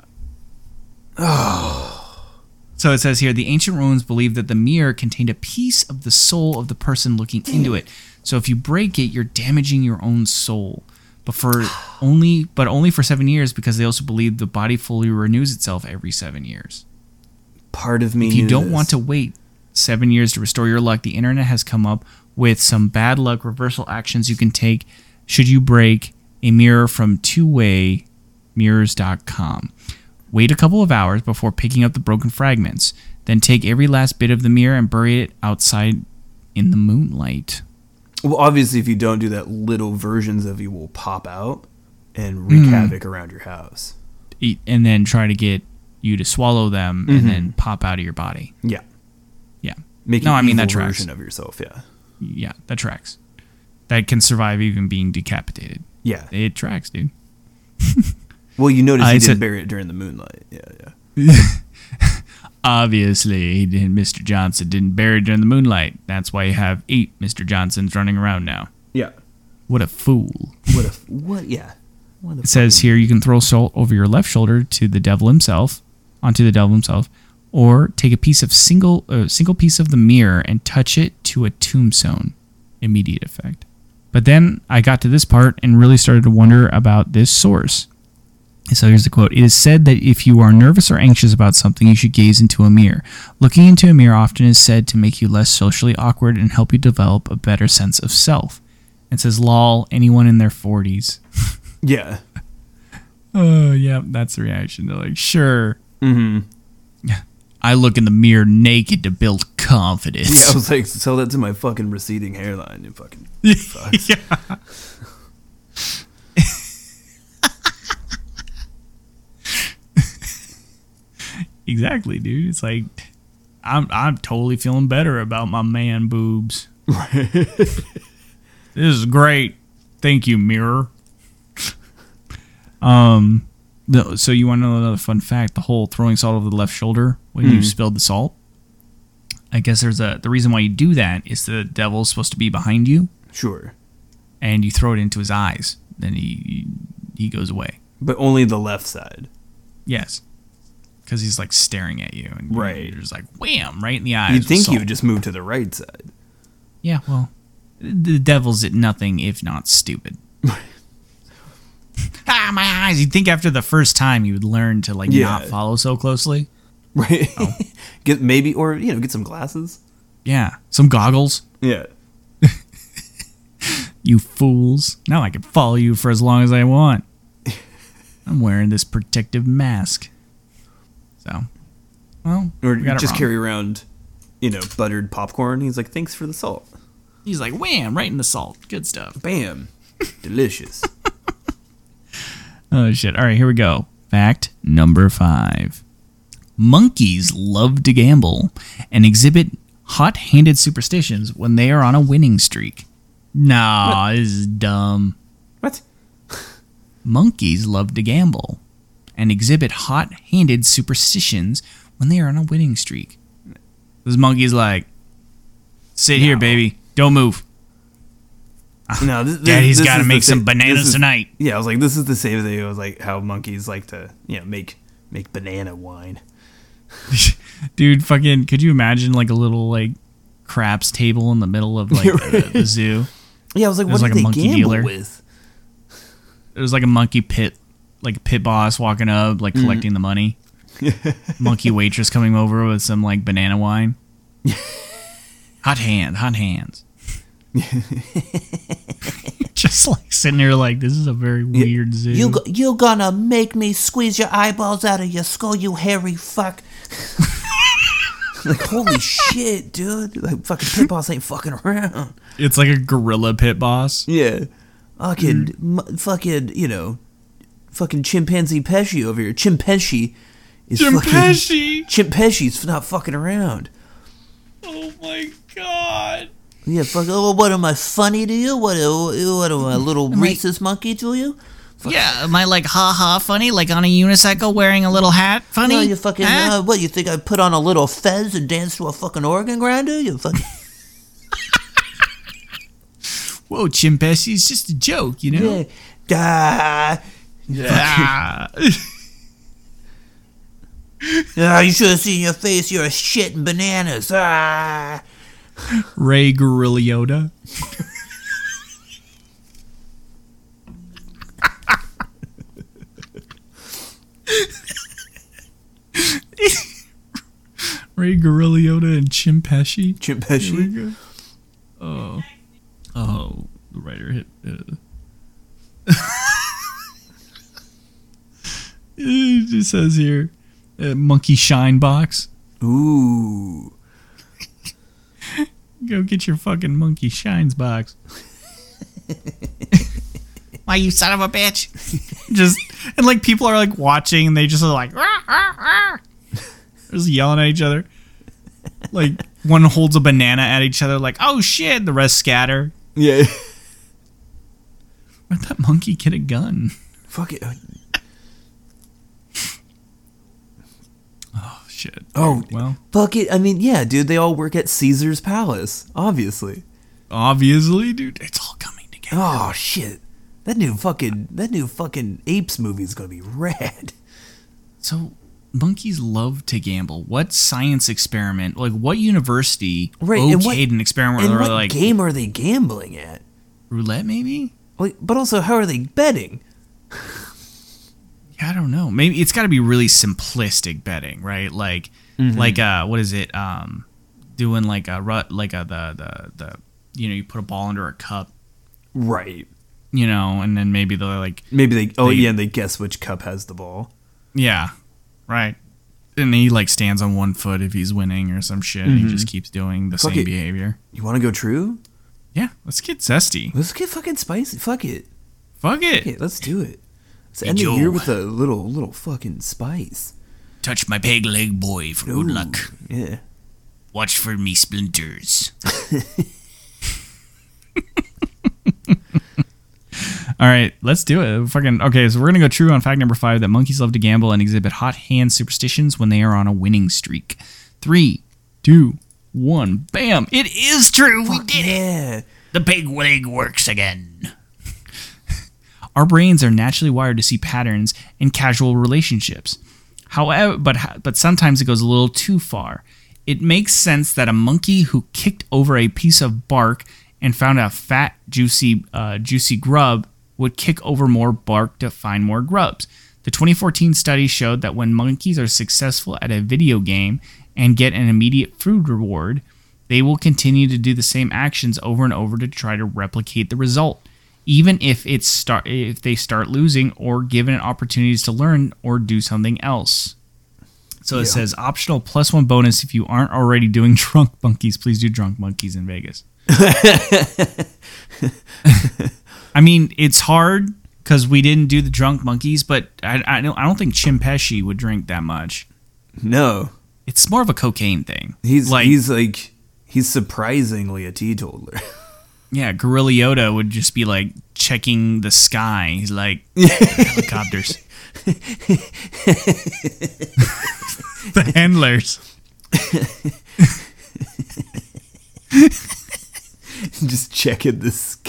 Oh. So it says here, the ancient Romans believed that the mirror contained a piece of the soul of the person looking into it. So if you break it, you're damaging your own soul. But for only, but only for seven years, because they also believe the body fully renews itself every seven years.
Part of me.
If you
knew
don't
this.
want to wait seven years to restore your luck, the internet has come up with some bad luck reversal actions you can take should you break a mirror from two way mirrors dot com. Wait a couple of hours before picking up the broken fragments. Then take every last bit of the mirror and bury it outside in the moonlight.
Well, obviously, if you don't do that, little versions of you will pop out and wreak
Mm.
havoc around your house.
Eat, and then try to get you to swallow them
Mhm.
and then pop out of your body.
Yeah.
Yeah.
Make
No,
an
I mean, that
evil
tracks.
version of yourself, yeah.
Yeah, that tracks. That can survive even being decapitated.
Yeah.
It tracks, dude.
Well, you notice
Uh,
he
it's
didn't
a-
bury it during the moonlight. Yeah, yeah.
Obviously, he didn't, Mister Johnson didn't bury it during the moonlight. That's why you have eight Mister Johnsons running around now.
Yeah.
What a fool.
What a, what, yeah. What a
It says
fucking-
here you can throw salt over your left shoulder to the devil himself, onto the devil himself, or take a piece of single uh, single piece of the mirror and touch it to a tombstone. Immediate effect. But then I got to this part and really started to wonder about this source. So here's the quote. It is said that if you are nervous or anxious about something, you should gaze into a mirror. Looking into a mirror often is said to make you less socially awkward and help you develop a better sense of self. It says, lol, anyone in their forties.
Yeah.
Oh, yeah, that's the reaction. They're like, sure.
Mm-hmm.
I look in the mirror naked to build confidence.
Yeah, I was like, tell that to my fucking receding hairline, you fucking fucks.
Yeah. Exactly, dude. It's like I'm I'm totally feeling better about my man boobs. This is great. Thank you, mirror. Um, the, so you want to know another fun fact? The whole throwing salt over the left shoulder when you
Mhm.
spilled the salt. I guess there's a the reason why you do that is the devil's supposed to be behind you,
Sure.
and you throw it into his eyes. Then he he goes away.
But only the left side.
Yes, because he's like staring at you, and
Right.
you're just like wham right in the eyes.
You'd
with
think he
salt.
would just move to the right side.
Yeah, well, the devil's at nothing if not stupid. Ah, my eyes! You'd think after the first time you would learn to like
Yeah.
not follow so closely.
Right. Get maybe or you know, get some glasses.
Yeah, some goggles.
Yeah.
You fools! Now I can follow you for as long as I want. I'm wearing this protective mask. So, well,
Or
we got it
just
wrong.
carry around, you know, buttered popcorn. He's like, thanks for the salt.
He's like, wham! Right in the salt. Good stuff.
Bam. Delicious.
Oh shit! All right, here we go. Fact number five. Monkeys love to gamble and exhibit hot-handed superstitions when they are on a winning streak. Nah, this is dumb.
What?
Monkeys love to gamble and exhibit hot-handed superstitions when they are on a winning streak. This monkey's like, sit here,
No.
baby. Don't move.
No, this, this,
Daddy's
this
got to
is the
make some
sa-
bananas
this is-
tonight.
Yeah, I was like, this is the same thing. It was like how monkeys like to, you know, make make banana wine.
Dude, fucking, could you imagine like a little like craps table in the middle of like the, the zoo?
Yeah, I was like,
There's
what
like a
do they
monkey
gamble
dealer.
with?
It was like a monkey pit, like a pit boss walking up, like collecting the money. Monkey waitress coming over with some like banana wine. Hot hand, hot hands. Just like sitting there, like this is a very weird zoo.
You go- you gonna make me squeeze your eyeballs out of your skull, you hairy fuck?
Like, holy shit, dude! Like, fucking pit boss ain't fucking around.
It's like a gorilla pit boss.
Yeah, fucking, m- fucking, you know, fucking chimpanzee Pesci over here. Chimpanzee is fucking.
Chimpanzee.
Chimpanzee's not fucking around.
Oh my god.
Yeah, fuck. Oh, what am I funny to you? What? uh, What am I, a little rhesus monkey to you?
Yeah, am I like ha ha funny, like on a unicycle wearing a little hat funny?
No, you fucking.
Huh?
Uh, what? You think I put on a little fez and dance to a fucking organ grinder? You fucking.
Whoa, chimpanzee's just a joke, you know?
Yeah. Ah.
Ah.
Ah, you should have seen your face. You're a shitting bananas. Ah.
Ray Gorilla Yoda. Ray Gorilla Yoda and Chimpanzee.
Chimpanzee.
Oh, oh, the writer hit. Uh. It just says here, uh, monkey shine box.
Ooh.
Go get your fucking Monkey Shines box.
Why, you son of a bitch?
Just and like people are like watching and they just are like rah, rah, rah. Just yelling at each other. Like one holds a banana at each other like, oh shit, the rest scatter.
Yeah.
Where'd that monkey get a gun?
Fuck it.
Oh shit.
Oh,
well.
Fuck it. I mean, yeah, dude, they all work at Caesar's Palace, obviously.
Obviously, dude, it's all coming together.
Oh shit. That new fucking that new fucking Apes movie is gonna be rad.
So monkeys love to gamble. What science experiment, like what university
Right, and
okayed
what-
an experiment where
And
they're
what
like
game are they gambling at?
roulette maybe?
Like, but also, how are they betting?
Yeah, I don't know. Maybe it's got to be really simplistic betting, right? Like,
Mm-hmm.
like uh, what is it? Um, doing like a rut, like a the the the you know, you put a ball under a cup,
Right.
you know, and then maybe they're like,
Maybe they. Oh
They-
yeah, and they guess which cup has the ball.
yeah, right. And he like stands on one foot if he's winning or some shit. And he just keeps doing the
Fuck
same
it.
behavior.
You want to go true?
Yeah, let's get zesty.
Let's get fucking spicy. Fuck it.
Fuck it.
Okay, let's do it. Let's end the
Joe.
year with a little little fucking spice.
Touch my peg leg, boy, for good
Ooh,
luck.
Yeah.
Watch for me splinters.
All right, let's do it. Fucking okay. So we're gonna go true on fact number five that monkeys love to gamble and exhibit hot hand superstitions when they are on a winning streak. Three, two, one, bam! It is true. We did it.
Yeah.
The peg leg works again.
Our brains are naturally wired to see patterns in casual relationships. However, but but sometimes it goes a little too far. It makes sense that a monkey who kicked over a piece of bark and found a fat, juicy, uh, juicy grub would kick over more bark to find more grubs. The twenty fourteen study showed that when monkeys are successful at a video game and get an immediate food reward, they will continue to do the same actions over and over to try to replicate the result, even if it's start if they start losing or given opportunities to learn or do something else. So it says optional plus one bonus if you aren't already doing drunk monkeys. Please do drunk monkeys in Vegas. I mean, it's hard because we didn't do the drunk monkeys, but I, I don't I don't think Chimpeshi would drink that much.
No.
It's more of a cocaine thing.
He's
like
he's like he's surprisingly a teetotaler.
yeah, Gorilla Yoda would just be like checking the sky. He's like helicopters. The handlers.
Just checking the sky.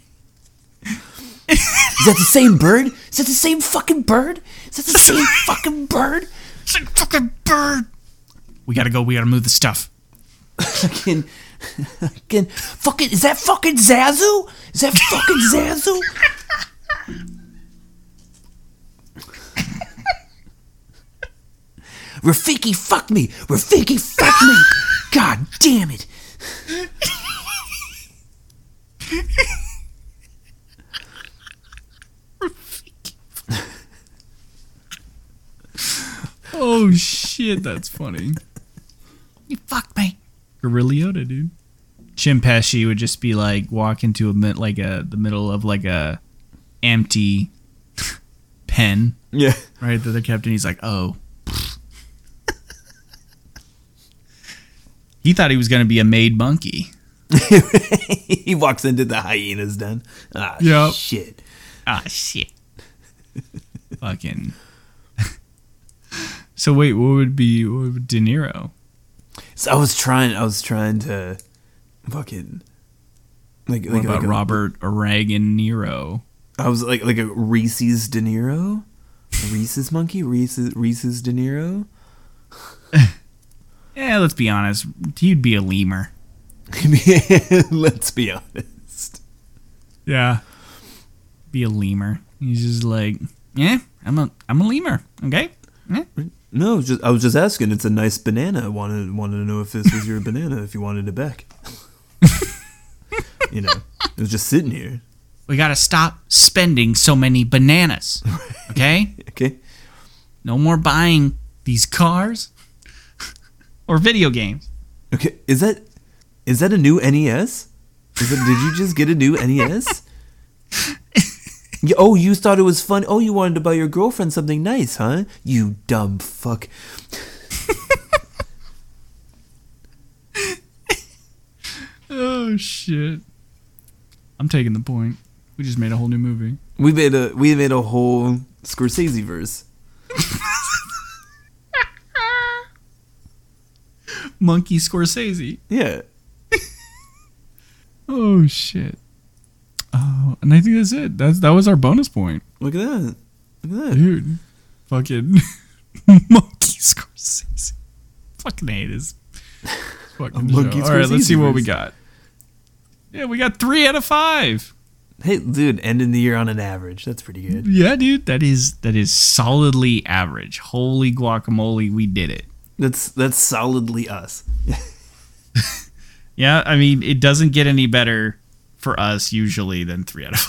Is that the same bird? Is that the same fucking bird? Is that the same fucking bird?
It's a fucking bird. We gotta go. We gotta move the stuff.
Fucking, fucking, fucking, is that fucking Zazu? Is that fucking Zazu? Rafiki, fuck me! Rafiki, fuck me! God damn it!
Oh shit, that's funny.
You fuck me.
Gorilla Yoda, dude. Chimpeshi would just be like walk into a mid- like a the middle of like a empty pen,
Yeah.
right? That they're kept, and he's like, oh. He thought he was gonna be a made monkey.
He walks into the hyena's den. Ah,
Yep.
shit.
Ah shit. Fucking. So wait, what would be what would De Niro?
So I was trying, I was trying to fucking, like,
What
like,
about
like a-
Robert Reagan Nero?
I was like, like a Reese's De Niro? A Reese's monkey? Reese's, Reese's De Niro?
Yeah, let's be honest. He'd be a lemur.
Let's be honest.
Yeah. Be a lemur. He's just like, yeah, I'm a I'm a lemur. Okay? Yeah.
No, just I was just asking. It's a nice banana. I wanted wanted to know if this was your banana. If you wanted it back. You know, it was just sitting here.
We gotta stop spending so many bananas. Okay?
Okay.
No more buying these cars. or video games.
Okay, is that is that a new N E S? Is it, did you just get a new N E S? Yeah, oh, you thought it was fun. Oh, you wanted to buy your girlfriend something nice, huh? You dumb fuck.
Oh shit! I'm taking the point. We just made a whole new movie.
We made a we made a whole Scorsese verse.
Monkey Scorsese.
Yeah.
Oh shit! Oh, and I think that's it. That's that was our bonus point,
Look at that. Look at that.
dude. Fucking Monkey Scorsese. Fucking hate his fucking show.
Monkey
All right, let's
Scorsese
see what we
verse.
got. Yeah, we got three out of five.
Hey, dude, ending the year on an average. That's pretty good.
Yeah, dude, that is that is solidly average. Holy guacamole, we did it.
That's that's solidly us.
Yeah, I mean, it doesn't get any better for us usually than three out of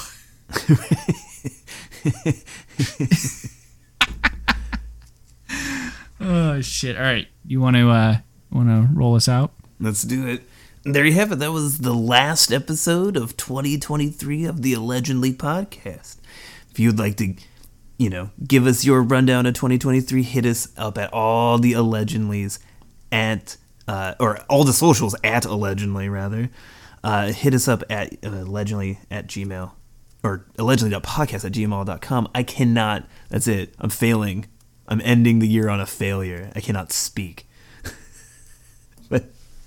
five. Oh shit! All right, you want to uh, want to roll us out?
Let's do it. There you have it. That was the last episode of twenty twenty-three of the Allegedly podcast. If you'd like to, you know, give us your rundown of twenty twenty-three, hit us up at all the Allegedlys at, uh, or all the socials at Allegedly, rather. Uh, hit us up at uh, allegedly at gmail, or allegedly.podcast at gmail dot com. I cannot, that's it. I'm failing. I'm ending the year on a failure. I cannot speak. But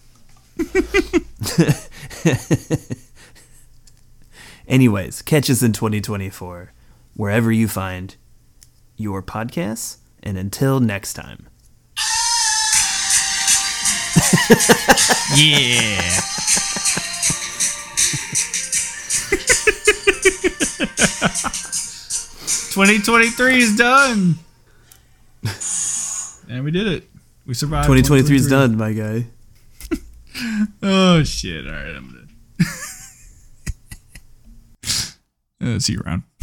anyways, catch us in twenty twenty-four, wherever you find your podcasts, and until next time.
Yeah. twenty twenty-three is done. And we did it. We survived.
twenty twenty-three is done, my guy.
Oh shit! All right, I'm gonna uh, see you around.